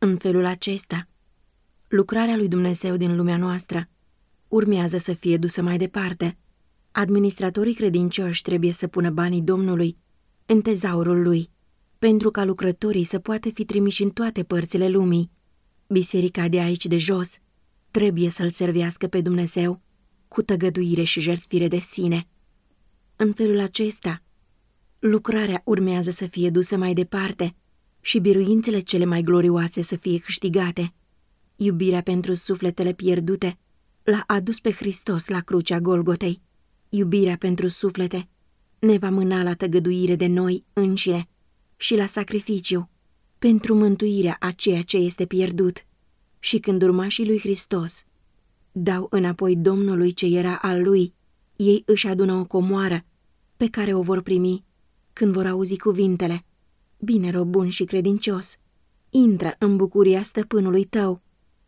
În felul acesta, lucrarea lui Dumnezeu din lumea noastră urmează să fie dusă mai departe. Administratorii credincioși trebuie să pună banii Domnului în tezaurul lui, pentru ca lucrătorii să poată fi trimiși în toate părțile lumii. Biserica de aici de jos trebuie să-L servească pe Dumnezeu cu tăgăduire și jertfire de sine. În felul acesta, lucrarea urmează să fie dusă mai departe și biruințele cele mai glorioase să fie câștigate. Iubirea pentru sufletele pierdute l-a adus pe Hristos la crucea Golgotei. Iubirea pentru suflete ne va mâna la tăgăduire de noi înșine și la sacrificiu pentru mântuirea a ceea ce este pierdut. Și când urmașii lui Hristos dau înapoi Domnului ce era al lui, ei își adună o comoară pe care o vor primi când vor auzi cuvintele: Bine, rob bun și credincios, intră în bucuria stăpânului tău,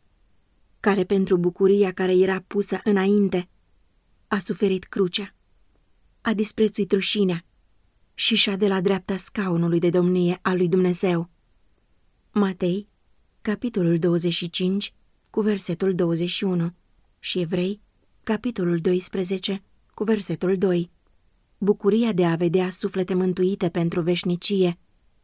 care pentru bucuria care era pusă înainte a suferit crucea, a disprețuit rușinea și șade la dreapta scaunului de domnie al lui Dumnezeu. Matei, capitolul 25, cu versetul 21 și Evrei, capitolul 12, cu versetul 2. Bucuria de a vedea suflete mântuite pentru veșnicie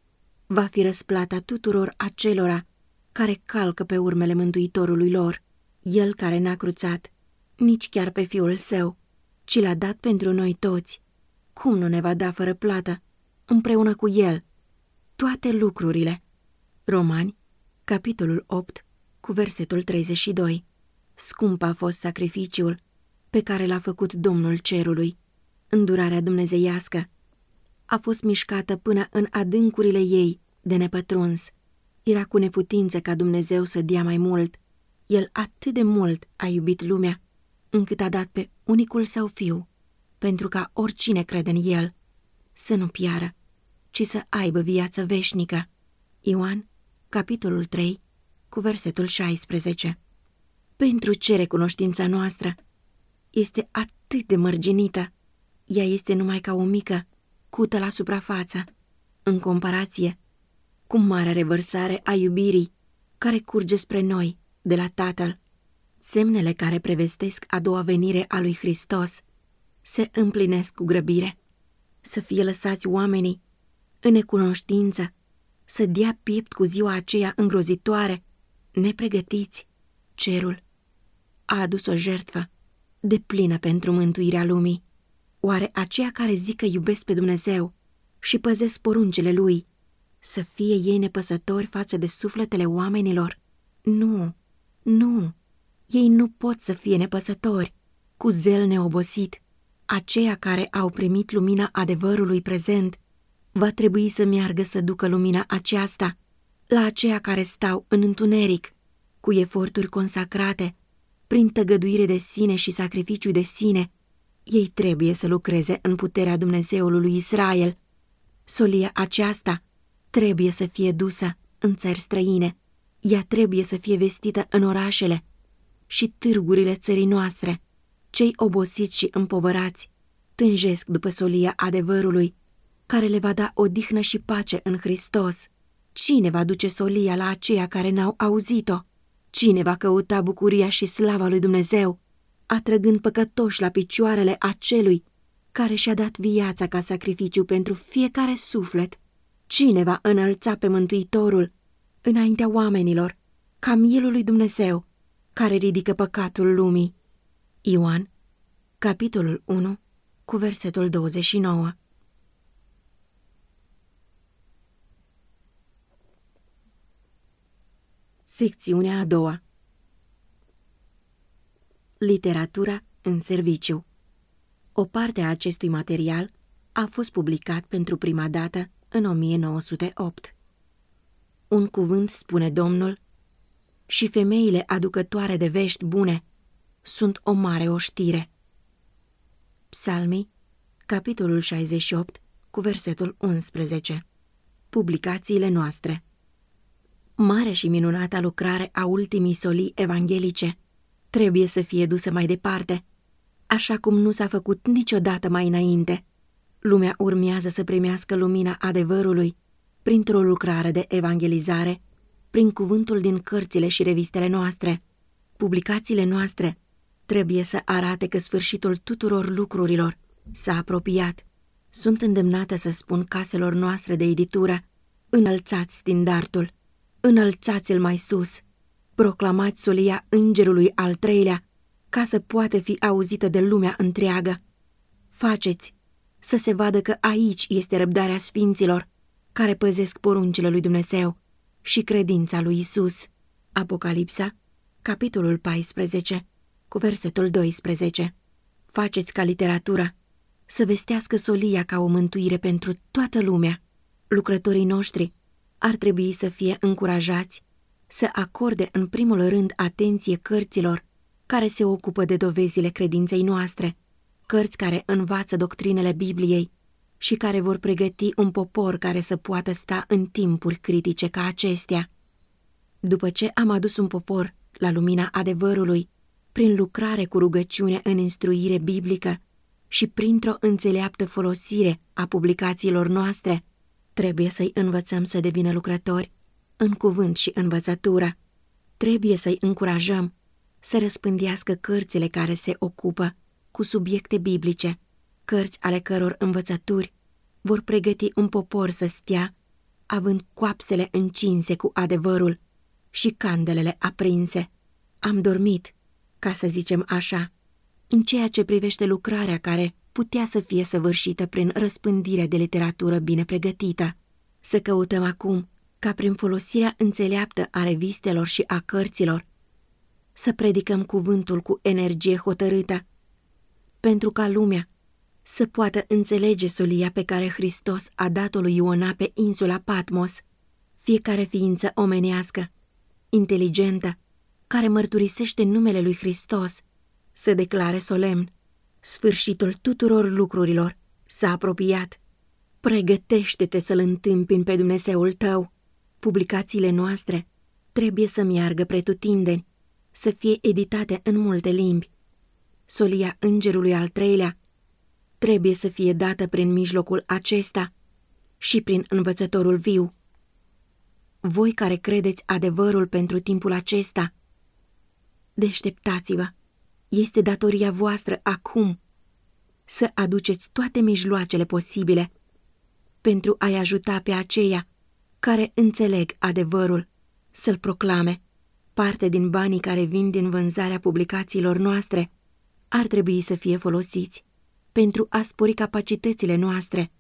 va fi răsplata tuturor acelora care calcă pe urmele Mântuitorului lor. El care n-a cruțat nici chiar pe Fiul Său, ci l-a dat pentru noi toți, cum nu ne va da fără plată, împreună cu El, toate lucrurile? Romani, capitolul 8, cu versetul 32. Scump a fost sacrificiul pe care l-a făcut Domnul Cerului. Îndurarea dumnezeiască a fost mișcată până în adâncurile ei de nepătruns. Era cu neputință ca Dumnezeu să dea mai mult. El atât de mult a iubit lumea, încât a dat pe unicul Său Fiu, pentru ca oricine crede în El să nu piară, ci să aibă viață veșnică. Ioan, capitolul 3, cu versetul 16. Pentru ce recunoștința noastră este atât de mărginită? Ea este numai ca o mică cută la suprafață, în comparație cu marea revărsare a iubirii care curge spre noi de la Tatăl. Semnele care prevestesc a doua venire a lui Hristos se împlinesc cu grăbire. Să fie lăsați oamenii în necunoștință, să dea piept cu ziua aceea îngrozitoare, nepregătiți. Cerul a adus o jertfă deplină pentru mântuirea lumii. Oare aceia care zic că iubesc pe Dumnezeu și păzesc poruncile Lui, să fie ei nepăsători față de sufletele oamenilor? Nu, nu, ei nu pot să fie nepăsători. Cu zel neobosit, aceia care au primit lumina adevărului prezent, va trebui să meargă să ducă lumina aceasta la aceia care stau în întuneric, cu eforturi consacrate, prin tăgăduire de sine și sacrificiu de sine. Ei trebuie să lucreze în puterea Dumnezeului lui Israel. Solia aceasta trebuie să fie dusă în țări străine. Ea trebuie să fie vestită în orașele și târgurile țării noastre. Cei obosiți și împovărați tânjesc după solia adevărului, care le va da odihnă și pace în Hristos. Cine va duce solia la aceia care n-au auzit-o? Cine va căuta bucuria și slava lui Dumnezeu, atrăgând păcătoși la picioarele acelui care și-a dat viața ca sacrificiu pentru fiecare suflet? Cine va înălța pe Mântuitorul înaintea oamenilor, ca mielul lui Dumnezeu, care ridică păcatul lumii? Ioan, capitolul 1, cu versetul 29. Secțiunea a doua. Literatura în serviciu. O parte a acestui material a fost publicat pentru prima dată în 1908. Un cuvânt, spune Domnul, și femeile aducătoare de vești bune sunt o mare oștire. Psalmii, capitolul 68, cu versetul 11. Publicațiile noastre. Mare și minunata lucrare a ultimii solii evanghelice trebuie să fie dusă mai departe, așa cum nu s-a făcut niciodată mai înainte. Lumea urmează să primească lumina adevărului printr-o lucrare de evangelizare prin cuvântul din cărțile și revistele noastre. Publicațiile noastre trebuie să arate că sfârșitul tuturor lucrurilor s-a apropiat. Sunt îndemnată să spun caselor noastre de editură: înălțați standardul, înălțați-l mai sus, proclamați solia Îngerului al treilea, ca să poată fi auzită de lumea întreagă. Faceți să se vadă că aici este răbdarea sfinților, care păzesc poruncile lui Dumnezeu și credința lui Isus. Apocalipsa, capitolul 14, cu versetul 12. Faceți ca literatura să vestească solia ca o mântuire pentru toată lumea. Lucrătorii noștri ar trebui să fie încurajați să acorde în primul rând atenție cărților care se ocupă de dovezile credinței noastre, cărți care învață doctrinele Bibliei și care vor pregăti un popor care să poată sta în timpuri critice ca acestea. După ce am adus un popor la lumina adevărului, prin lucrare cu rugăciune în instruire biblică și printr-o înțeleaptă folosire a publicațiilor noastre, trebuie să-i învățăm să devină lucrători în cuvânt și învățătură. Trebuie să-i încurajăm să răspândească cărțile care se ocupă cu subiecte biblice, cărți ale căror învățături vor pregăti un popor să stea, având coapsele încinse cu adevărul și candelele aprinse. Am dormit, ca să zicem așa, în ceea ce privește lucrarea care putea să fie săvârșită prin răspândirea de literatură bine pregătită. Să căutăm acum, ca prin folosirea înțeleaptă a revistelor și a cărților, să predicăm cuvântul cu energie hotărâtă, pentru ca lumea să poată înțelege solia pe care Hristos a dat-o lui Iona pe insula Patmos. Fiecare ființă omenească, inteligentă, care mărturisește numele lui Hristos, să declare solemn: sfârșitul tuturor lucrurilor s-a apropiat. Pregătește-te să-L întâmpini pe Dumnezeul tău. Publicațiile noastre trebuie să meargă pretutindeni, să fie editate în multe limbi. Solia Îngerului al treilea trebuie să fie dată prin mijlocul acesta și prin învățătorul viu. Voi care credeți adevărul pentru timpul acesta, deșteptați-vă, este datoria voastră acum să aduceți toate mijloacele posibile pentru a-i ajuta pe aceia care înțeleg adevărul să-l proclame. Parte din banii care vin din vânzarea publicațiilor noastre ar trebui să fie folosiți pentru a spori capacitățile noastre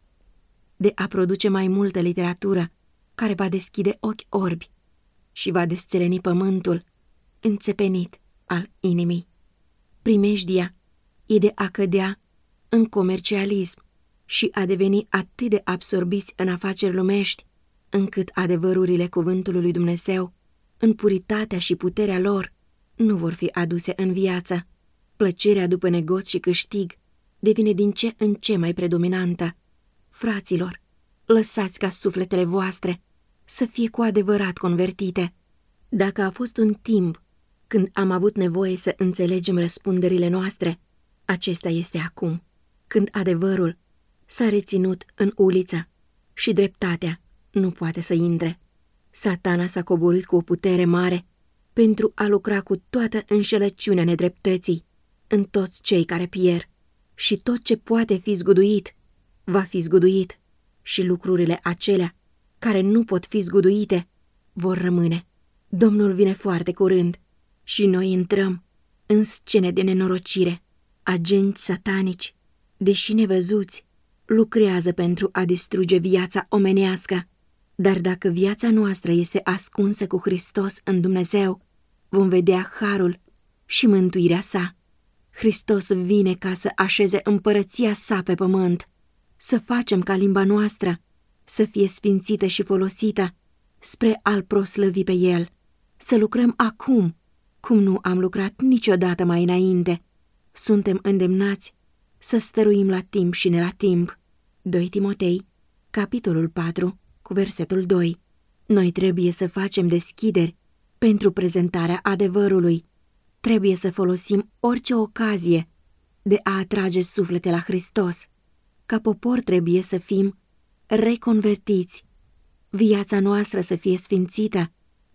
de a produce mai multă literatură care va deschide ochi orbi și va desțeleni pământul înțepenit al inimii. Primejdia e de a cădea în comercialism și a deveni atât de absorbiți în afaceri lumești, încât adevărurile cuvântului lui Dumnezeu, în puritatea și puterea lor, nu vor fi aduse în viață. Plăcerea după negoț și câștig devine din ce în ce mai predominantă. Fraților, lăsați ca sufletele voastre să fie cu adevărat convertite. Dacă a fost un timp când am avut nevoie să înțelegem răspunderile noastre, acesta este acum, când adevărul s-a reținut în uliță și dreptatea nu poate să intre. Satana s-a coborât cu o putere mare pentru a lucra cu toată înșelăciunea nedreptății în toți cei care pierd, și tot ce poate fi zguduit va fi zguduit și lucrurile acelea care nu pot fi zguduite vor rămâne. Domnul vine foarte curând și noi intrăm în scene de nenorocire. Agenți satanici, deși nevăzuți, lucrează pentru a distruge viața omenească. Dar dacă viața noastră este ascunsă cu Hristos în Dumnezeu, vom vedea harul și mântuirea sa. Hristos vine ca să așeze împărăția sa pe pământ, să facem ca limba noastră să fie sfințită și folosită spre a-L proslăvi pe El, să lucrăm acum, cum nu am lucrat niciodată mai înainte. Suntem îndemnați să stăruim la timp și ne la timp. 2 Timotei, capitolul 4, cu versetul 2. Noi trebuie să facem deschideri pentru prezentarea adevărului. Trebuie să folosim orice ocazie de a atrage suflete la Hristos. Ca popor trebuie să fim reconvertiți, viața noastră să fie sfințită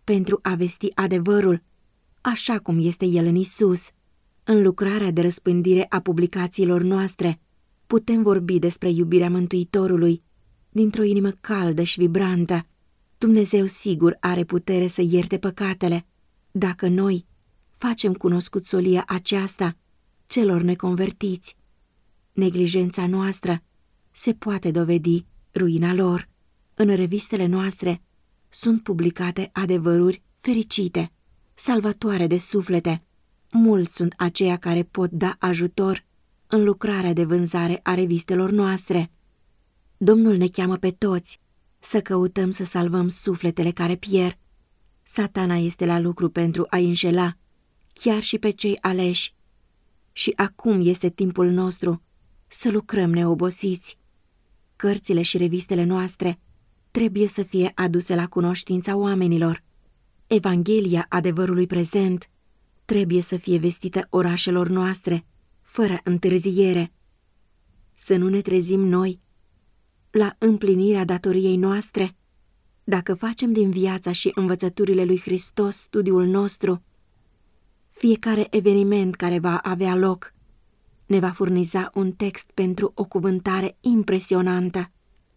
pentru a vesti adevărul, așa cum este el în Isus. În lucrarea de răspândire a publicațiilor noastre, putem vorbi despre iubirea Mântuitorului dintr-o inimă caldă și vibrantă. Dumnezeu sigur are putere să ierte păcatele, dacă noi facem cunoscut solia aceasta celor neconvertiți. Neglijența noastră se poate dovedi ruina lor. În revistele noastre sunt publicate adevăruri fericite, salvatoare de suflete. Mulți sunt aceia care pot da ajutor în lucrarea de vânzare a revistelor noastre. Domnul ne cheamă pe toți să căutăm să salvăm sufletele care pierd. Satana este la lucru pentru a înșela chiar și pe cei aleși. Și acum este timpul nostru să lucrăm neobosiți. Cărțile și revistele noastre trebuie să fie aduse la cunoștința oamenilor. Evanghelia adevărului prezent trebuie să fie vestită orașelor noastre, fără întârziere. Să nu ne trezim noi la împlinirea datoriei noastre. Dacă facem din viața și învățăturile lui Hristos studiul nostru, fiecare eveniment care va avea loc ne va furniza un text pentru o cuvântare impresionantă.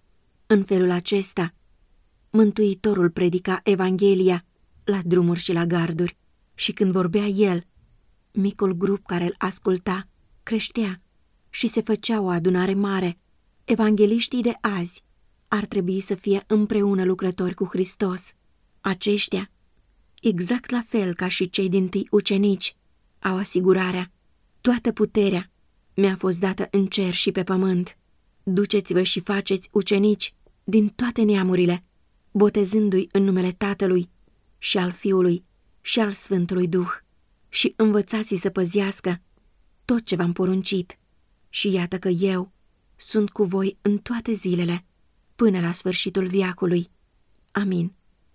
În felul acesta, Mântuitorul predica Evanghelia la drumuri și la garduri și când vorbea el, micul grup care îl asculta creștea și se făcea o adunare mare. Evangheliștii de azi ar trebui să fie împreună lucrători cu Hristos. Aceștia, exact la fel ca și cei dintâi ucenici, au asigurarea: toată puterea mi-a fost dată în cer și pe pământ. Duceți-vă și faceți ucenici din toate neamurile, botezându-i în numele Tatălui și al Fiului și al Sfântului Duh și învățați-i să păzească tot ce v-am poruncit. Și iată că eu sunt cu voi în toate zilele, până la sfârșitul veacului. Amin.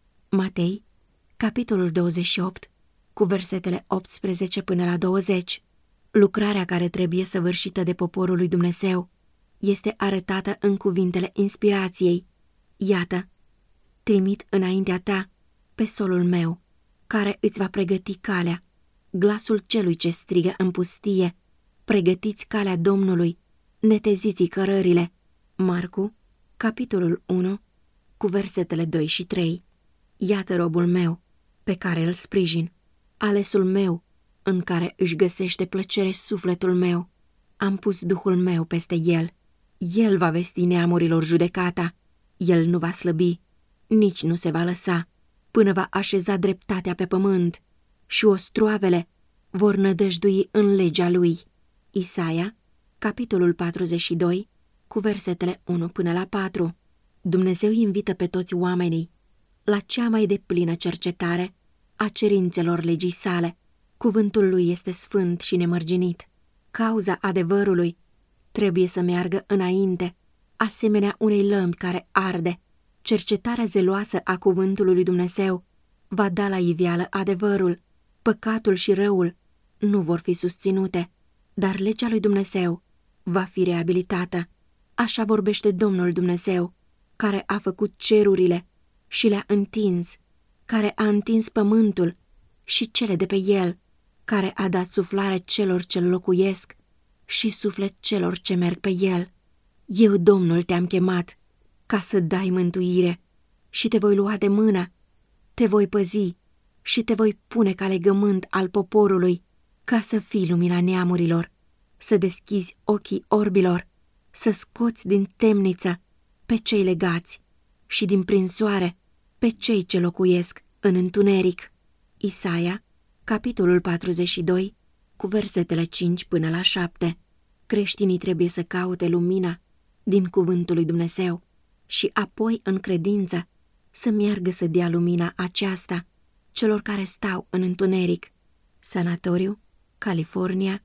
Matei, capitolul 28, cu versetele 18 până la 20. Lucrarea care trebuie săvârșită de poporul lui Dumnezeu este arătată în cuvintele inspirației. Iată, trimit înaintea ta pe solul meu, care îți va pregăti calea, glasul celui ce strigă în pustie: pregătiți calea Domnului, neteziți cărările. Marcu, capitolul 1, cu versetele 2 și 3. Iată robul meu, pe care îl sprijin, alesul meu, în care își găsește plăcere sufletul meu. Am pus Duhul meu peste el. El va vesti neamurilor judecata. El nu va slăbi, nici nu se va lăsa, până va așeza dreptatea pe pământ și ostroavele vor nădăjdui în legea lui. Isaia, capitolul 42, cu versetele 1 până la 4. Dumnezeu invită pe toți oamenii la cea mai deplină cercetare a cerințelor legii sale. Cuvântul lui este sfânt și nemărginit. Cauza adevărului trebuie să meargă înainte, asemenea unei lămpi care arde. Cercetarea zeloasă a cuvântului lui Dumnezeu va da la iveală adevărul. Păcatul și răul nu vor fi susținute, dar legea lui Dumnezeu va fi reabilitată. Așa vorbește Domnul Dumnezeu, care a făcut cerurile și le-a întins, care a întins pământul și cele de pe el, care a dat suflare celor ce locuiesc și suflet celor ce merg pe el. Eu, Domnul, te-am chemat ca să dai mântuire și te voi lua de mână, te voi păzi și te voi pune ca legământ al poporului, ca să fii lumina neamurilor, să deschizi ochii orbilor, să scoți din temniță pe cei legați și din prinsoare pe cei ce locuiesc în întuneric. Isaia, capitolul 42, cu versetele 5 până la 7. Creștinii trebuie să caute lumina din cuvântul lui Dumnezeu și apoi, în credință, să meargă să dea lumina aceasta celor care stau în întuneric. Sanatoriu, California,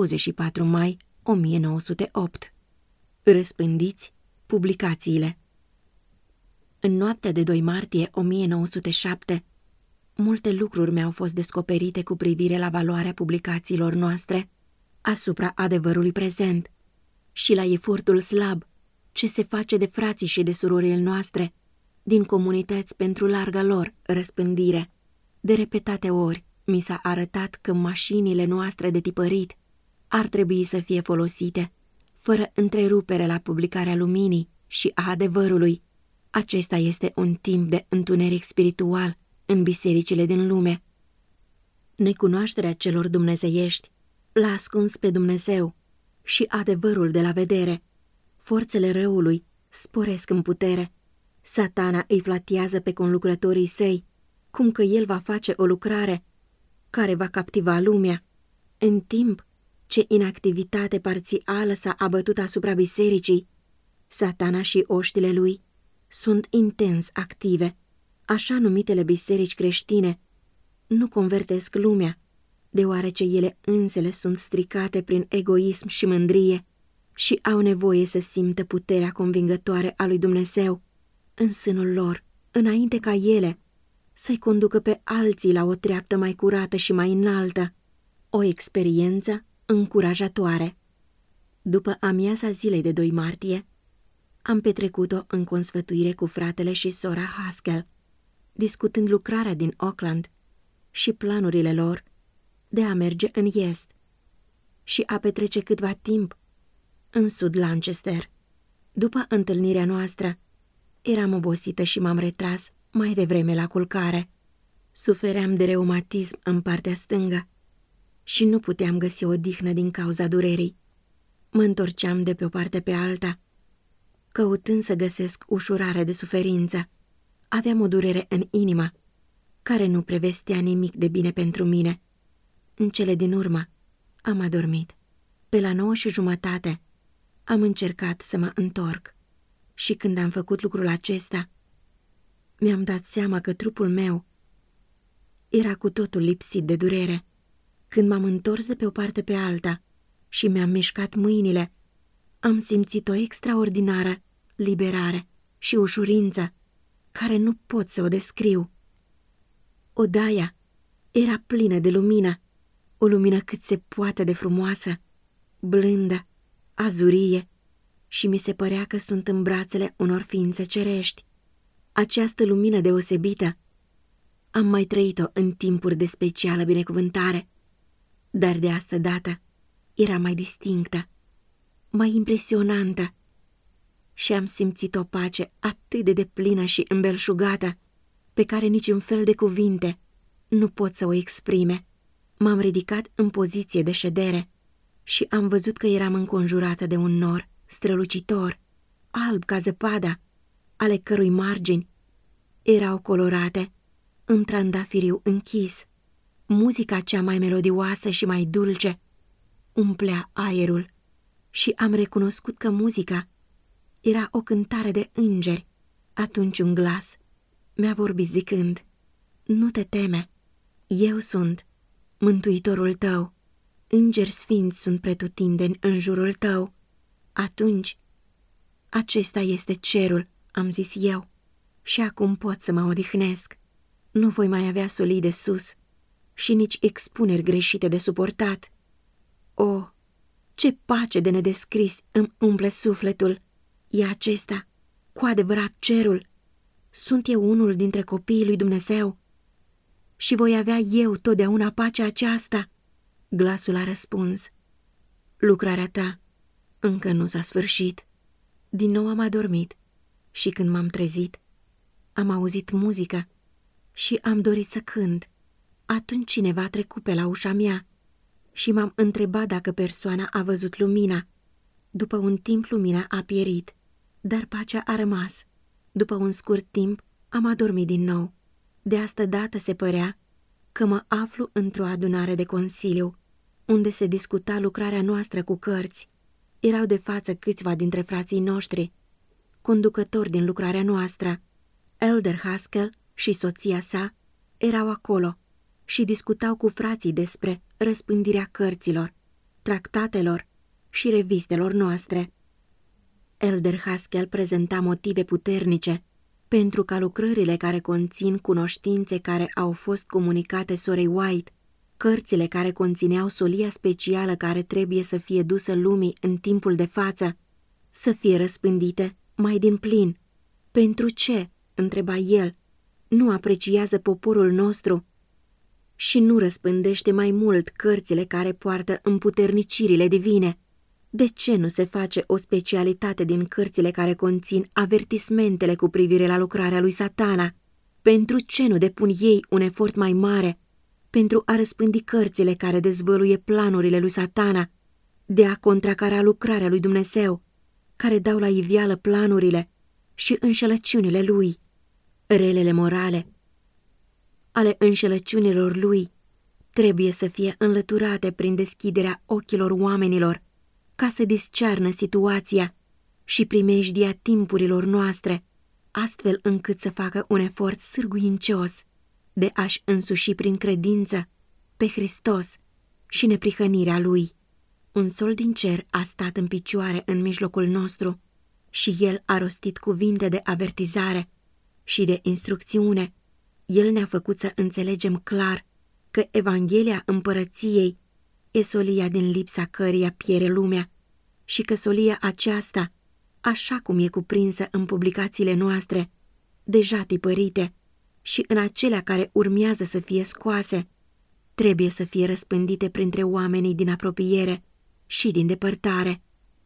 24 mai 1908. Răspândiți publicațiile. În noaptea de 2 martie 1907, multe lucruri mi-au fost descoperite cu privire la valoarea publicațiilor noastre asupra adevărului prezent și la efortul slab ce se face de frații și de surorile noastre din comunități pentru larga lor răspândire. De repetate ori mi s-a arătat că mașinile noastre de tipărit ar trebui să fie folosite, fără întrerupere, la publicarea luminii și a adevărului. Acesta este un timp de întuneric spiritual în bisericile din lume. Necunoașterea celor dumnezeiești l-a ascuns pe Dumnezeu și adevărul de la vedere. Forțele răului sporesc în putere. Satana îi flatiază pe conlucrătorii săi, cum că el va face o lucrare care va captiva lumea, în timp ce inactivitate parțială s-a abătut asupra bisericii. Satana și oștile lui sunt intens active. Așa numitele biserici creștine nu convertesc lumea, deoarece ele însele sunt stricate prin egoism și mândrie și au nevoie să simtă puterea convingătoare a lui Dumnezeu în sânul lor, înainte ca ele să-i conducă pe alții la o treaptă mai curată și mai înaltă, o experiență încurajatoare. După amiaza zilei de 2 martie, am petrecut-o în consfătuire cu fratele și sora Haskell, discutând lucrarea din Auckland și planurile lor de a merge în est și a petrece câtva timp în sud Lancaster. După întâlnirea noastră, eram obosită și m-am retras mai devreme la culcare. Sufeream de reumatism în partea stângă și nu puteam găsi odihnă din cauza durerii. Mă întorceam de pe o parte pe alta, căutând să găsesc ușurare de suferință. Aveam o durere în inimă, care nu prevestea nimic de bine pentru mine. În cele din urmă, am adormit. Pe la 9:30 am încercat să mă întorc și când am făcut lucrul acesta, mi-am dat seama că trupul meu era cu totul lipsit de durere. Când m-am întors de pe o parte pe alta și mi-am mișcat mâinile, am simțit o extraordinară liberare și ușurință care nu pot să o descriu. Odaia era plină de lumină, o lumină cât se poate de frumoasă, blândă, azurie, și mi se părea că sunt în brațele unor ființe cerești. Această lumină deosebită am mai trăit-o în timpuri de specială binecuvântare, dar de asta dată era mai distinctă, mai impresionantă și am simțit o pace atât de deplină și îmbelșugată, pe care niciun fel de cuvinte nu pot să o exprime. M-am ridicat în poziție de ședere și am văzut că eram înconjurată de un nor strălucitor, alb ca zăpada, ale cărui margini erau colorate în trandafiriu închis. Muzica cea mai melodioasă și mai dulce umplea aerul și am recunoscut că muzica era o cântare de îngeri. Atunci un glas mi-a vorbit zicând: "Nu te teme, eu sunt Mântuitorul tău, îngeri sfinți sunt pretutindeni în jurul tău." Atunci, acesta este cerul, am zis eu, și acum pot să mă odihnesc. Nu voi mai avea solii de sus și nici expuneri greșite de suportat. O, ce pace de nedescris îmi umple sufletul! E acesta, cu adevărat, cerul? Sunt eu unul dintre copiii lui Dumnezeu? Și voi avea eu totdeauna pacea aceasta? Glasul a răspuns: "Lucrarea ta încă nu s-a sfârșit." Din nou am adormit și când m-am trezit, am auzit muzică și am dorit să cânt. Atunci cineva a trecut pe la ușa mea și m-am întrebat dacă persoana a văzut lumina. După un timp lumina a pierit, dar pacea a rămas. După un scurt timp am adormit din nou. De asta dată se părea că mă aflu într-o adunare de consiliu, unde se discuta lucrarea noastră cu cărți. Erau de față câțiva dintre frații noștri, conducători din lucrarea noastră. Elder Haskell și soția sa erau acolo și discutau cu frații despre răspândirea cărților, tractatelor și revistelor noastre. Elder Haskell prezenta motive puternice pentru ca lucrările care conțin cunoștințe care au fost comunicate sorei White, cărțile care conțineau solia specială care trebuie să fie dusă lumii în timpul de față, să fie răspândite mai din plin. "Pentru ce?" întreba el. "Nu apreciază poporul nostru și nu răspândește mai mult cărțile care poartă împuternicirile divine? De ce nu se face o specialitate din cărțile care conțin avertismentele cu privire la lucrarea lui Satana? Pentru ce nu depun ei un efort mai mare pentru a răspândi cărțile care dezvăluie planurile lui Satana de a contracara lucrarea lui Dumnezeu, care dau la iveală planurile și înșelăciunile lui? Relele morale ale înșelăciunilor lui trebuie să fie înlăturate prin deschiderea ochilor oamenilor, ca să discearnă situația și primejdia timpurilor noastre, astfel încât să facă un efort sârguincios de a-și însuși prin credință pe Hristos și neprihănirea Lui. Un sol din cer a stat în picioare în mijlocul nostru și El a rostit cuvinte de avertizare și de instrucțiune. El ne-a făcut să înțelegem clar că Evanghelia Împărăției e solia din lipsa căreia piere lumea și că solia aceasta, așa cum e cuprinsă în publicațiile noastre, deja tipărite și în acelea care urmează să fie scoase, trebuie să fie răspândite printre oamenii din apropiere și din depărtare.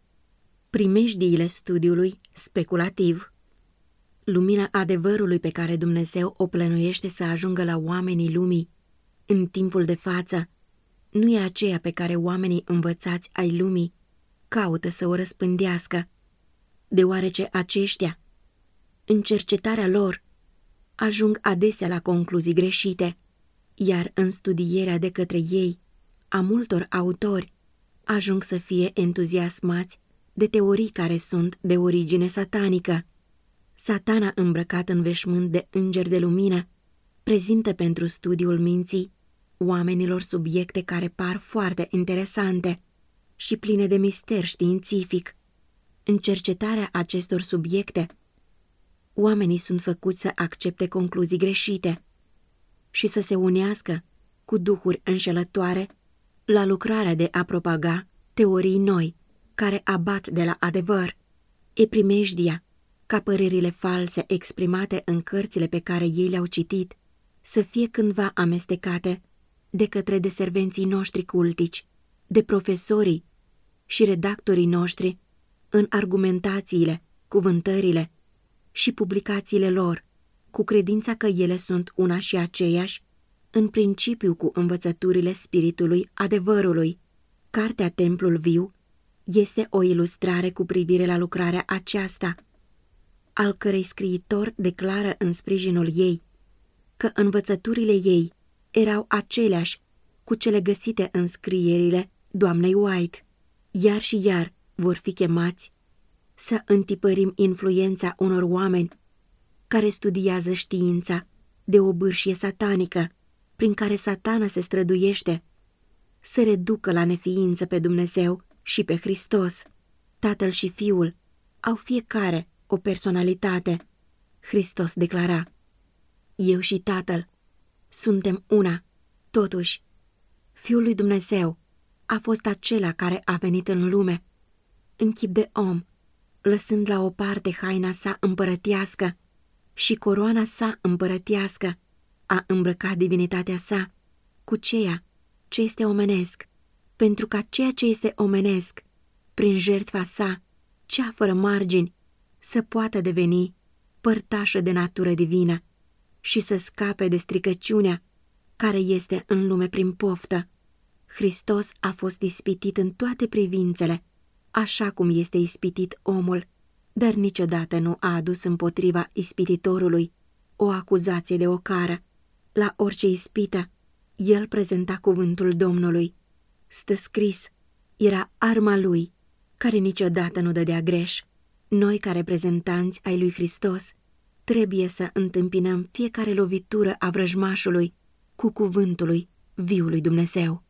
Primejdiile studiului speculativ. Lumina adevărului pe care Dumnezeu o plănuiește să ajungă la oamenii lumii în timpul de față nu e aceea pe care oamenii învățați ai lumii caută să o răspândească, deoarece aceștia, în cercetarea lor, ajung adesea la concluzii greșite, iar în studierea de către ei a multor autori ajung să fie entuziasmați de teorii care sunt de origine satanică. Satana, îmbrăcat în veșmânt de înger de lumină, prezintă pentru studiul minții oamenilor subiecte care par foarte interesante și pline de mister științific. În cercetarea acestor subiecte, oamenii sunt făcuți să accepte concluzii greșite și să se unească cu duhuri înșelătoare la lucrarea de a propaga teorii noi care abat de la adevăr. E primejdia ca părerile false exprimate în cărțile pe care ei le-au citit să fie cândva amestecate de către deservenții noștri cultici, de profesorii și redactorii noștri în argumentațiile, cuvântările și publicațiile lor, cu credința că ele sunt una și aceeași, în principiu cu învățăturile spiritului adevărului. Cartea Templul Viu este o ilustrare cu privire la lucrarea aceasta, al cărei scriitor declară în sprijinul ei că învățăturile ei erau aceleași cu cele găsite în scrierile doamnei White. Iar și iar vor fi chemați să întipărim influența unor oameni care studiază știința de o bârșie satanică, prin care Satana se străduiește să reducă la neființă pe Dumnezeu și pe Hristos. Tatăl și Fiul au fiecare o personalitate. Hristos declara: Eu și Tatăl suntem una. Totuși, Fiul lui Dumnezeu a fost acela care a venit în lume, în chip de om, lăsând la o parte haina sa împărătească și coroana sa împărătească, a îmbrăcat divinitatea sa cu ceea ce este omenesc, pentru ca ceea ce este omenesc, prin jertfa sa, cea fără margini, să poată deveni părtașă de natură divină și să scape de stricăciunea care este în lume prin poftă. Hristos a fost ispitit în toate privințele, așa cum este ispitit omul, dar niciodată nu a adus împotriva ispititorului o acuzație de ocară. La orice ispită, el prezenta cuvântul Domnului. Stă scris, era arma lui, care niciodată nu dădea greș. Noi, ca reprezentanți ai lui Hristos, trebuie să întâmpinăm fiecare lovitură a vrăjmașului cu cuvântul lui viului Dumnezeu.